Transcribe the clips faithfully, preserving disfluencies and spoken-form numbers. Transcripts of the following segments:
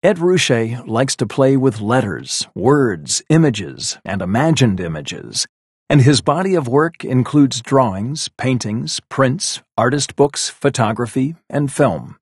Ed Ruscha likes to play with letters, words, images, and imagined images, and his body of work includes drawings, paintings, prints, artist books, photography, and film.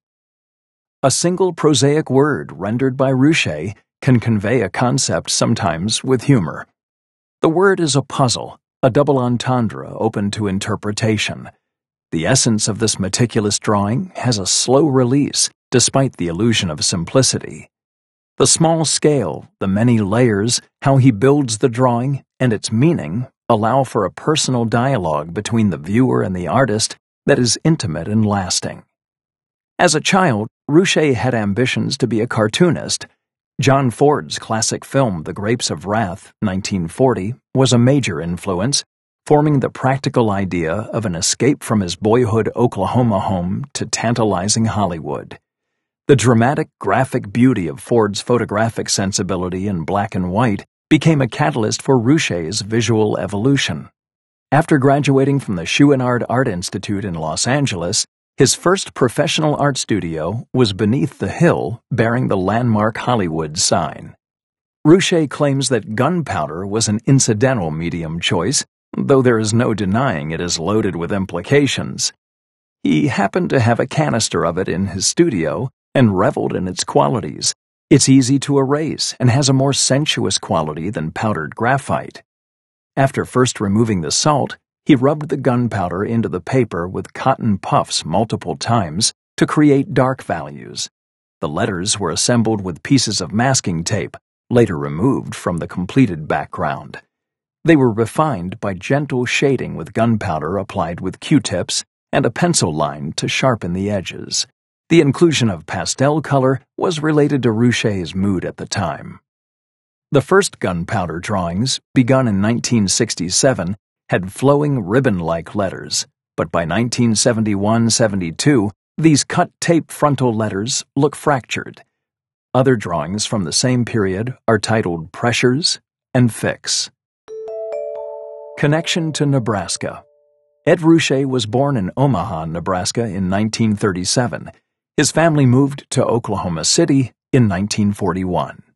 A single prosaic word rendered by Ruscha can convey a concept sometimes with humor. The word is a puzzle, a double entendre open to interpretation. The essence of this meticulous drawing has a slow release, despite the illusion of simplicity. The small scale, the many layers, how he builds the drawing, and its meaning allow for a personal dialogue between the viewer and the artist that is intimate and lasting. As a child, Ruscha had ambitions to be a cartoonist. John Ford's classic film The Grapes of Wrath, nineteen forty, was a major influence, forming the practical idea of an escape from his boyhood Oklahoma home to tantalizing Hollywood. The dramatic, graphic beauty of Ford's photographic sensibility in black and white became a catalyst for Ruscha's visual evolution. After graduating from the Chouinard Art Institute in Los Angeles, his first professional art studio was beneath the hill bearing the landmark Hollywood sign. Ruscha claims that gunpowder was an incidental medium choice, though there is no denying it is loaded with implications. He happened to have a canister of it in his studio and reveled in its qualities. It's easy to erase and has a more sensuous quality than powdered graphite. After first removing the salt, he rubbed the gunpowder into the paper with cotton puffs multiple times to create dark values. The letters were assembled with pieces of masking tape, later removed from the completed background. They were refined by gentle shading with gunpowder applied with Q-tips and a pencil line to sharpen the edges. The inclusion of pastel color was related to Ruscha's mood at the time. The first gunpowder drawings, begun in nineteen sixty-seven, had flowing ribbon-like letters, but by nineteen seventy-one seventy-two, these cut-tape frontal letters look fractured. Other drawings from the same period are titled Pressures and Fix. Connection to Nebraska. Ed Ruscha was born in Omaha, Nebraska in nineteen thirty-seven. His family moved to Oklahoma City in nineteen forty-one.